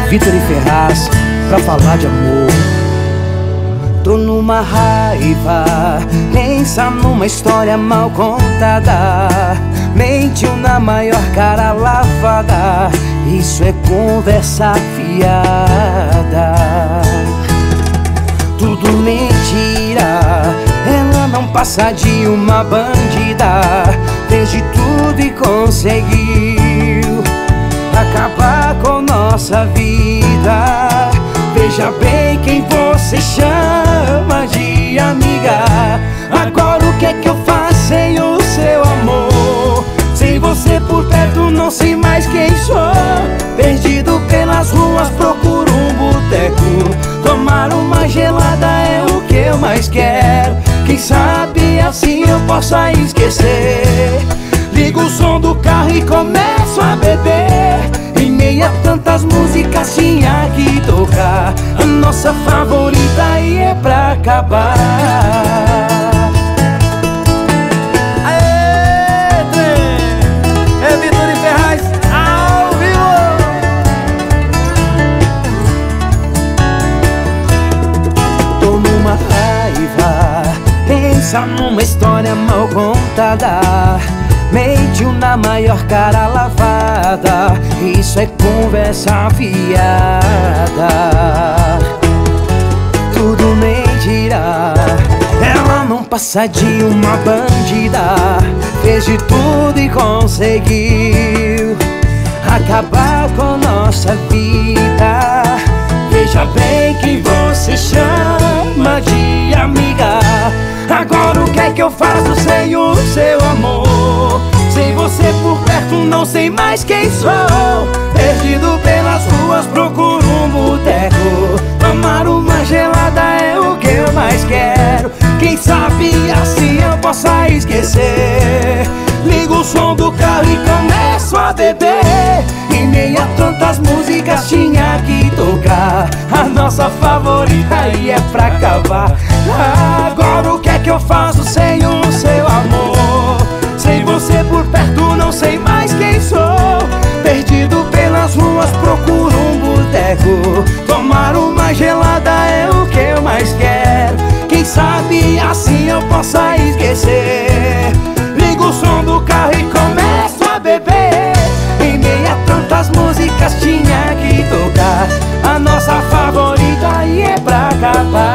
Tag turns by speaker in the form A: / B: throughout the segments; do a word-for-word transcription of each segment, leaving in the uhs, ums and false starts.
A: Vitor e Ferraz, pra falar de amor. Tô numa raiva, pensa numa história mal contada. Mentiu na maior cara lavada, isso é conversa fiada. Tudo mentira, ela não passa de uma bandida. Fez de tudo e conseguiu acabar com nossa vida. Veja bem quem você chama de amiga. Agora o que é que eu faço sem o seu amor? Sem você por perto não sei mais quem sou. Perdido pelas ruas procuro um boteco. Tomar uma gelada é o que eu mais quero. Quem sabe assim eu possa esquecer. Ligo o som do carro e começo a beber. Em meio a tantas músicas tinha que tocar a nossa favorita e é pra acabar.
B: Aê, trem! É Vitor e Ferraz ao vivo!
A: Tô numa raiva, pensa numa história mal contada. Mentiu na maior cara lavada, isso é conversa fiada. Tudo mentira, ela não passa de uma bandida. Fez de tudo e conseguiu acabar com nossa vida. Veja bem quem você chama de amiga. Agora o que é que eu faço sem o seu amor? Sem você por perto não sei mais quem sou. Perdido pelas ruas procuro um boteco. Tomar uma gelada é o que eu mais quero. Quem sabe assim eu possa esquecer. Ligo o som do carro e começo a beber. Em meio a tantas músicas tinha que tocar a nossa favorita e é pra acabar. Agora o que é que eu faço sem o seu amor? Sem você por perto não sei mais quem sou. Perdido pelas ruas procuro um boteco. Tomar uma gelada é o que eu mais quero. Quem sabe assim eu possa esquecer. Ligo o som do carro e começo a beber. Em meio a tantas músicas tinha que tocar a nossa favorita e é pra acabar.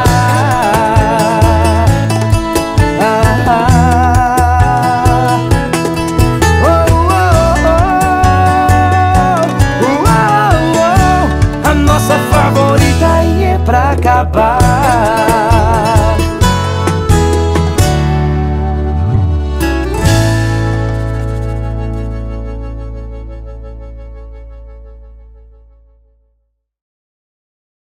A: Pra acabar.